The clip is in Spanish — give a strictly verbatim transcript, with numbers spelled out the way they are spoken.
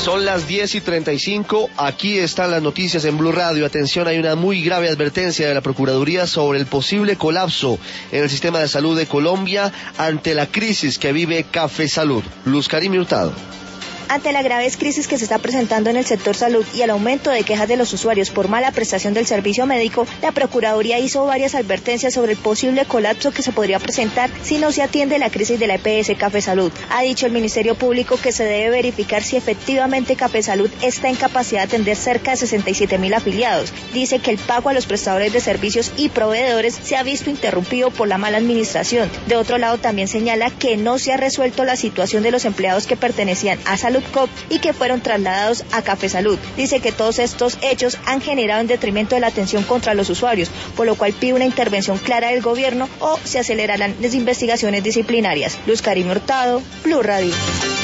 Son las diez y treinta y cinco, aquí están las noticias en Blue Radio. Atención, hay una muy grave advertencia de la Procuraduría sobre el posible colapso en el sistema de salud de Colombia ante la crisis que vive Café Salud. Luz Karime Hurtado. Ante la grave crisis que se está presentando en el sector salud y el aumento de quejas de los usuarios por mala prestación del servicio médico, la Procuraduría hizo varias advertencias sobre el posible colapso que se podría presentar si no se atiende la crisis de la E P S Café Salud. Ha dicho el Ministerio Público que se debe verificar si efectivamente Café Salud está en capacidad de atender cerca de sesenta y siete mil afiliados. Dice que el pago a los prestadores de servicios y proveedores se ha visto interrumpido por la mala administración. De otro lado, también señala que no se ha resuelto la situación de los empleados que pertenecían a Salud y que fueron trasladados a Café Salud. Dice que todos estos hechos han generado en detrimento de la atención contra los usuarios, por lo cual pide una intervención clara del gobierno o se acelerarán las investigaciones disciplinarias. Luz Karime Hurtado, Blue Radio.